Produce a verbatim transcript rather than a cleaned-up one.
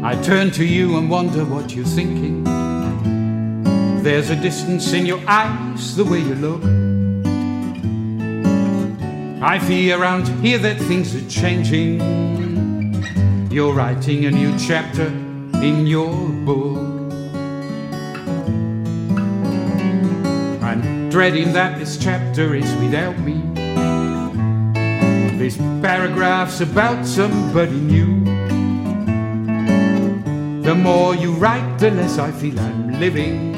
I turn to you and wonder what you're thinking. There's a distance in your eyes, the way you look. I feel around here that things are changing. You're writing a new chapter in your book. I'm dreading that this chapter is without me. This paragraph's about somebody new. The more you write, the less I feel I'm living.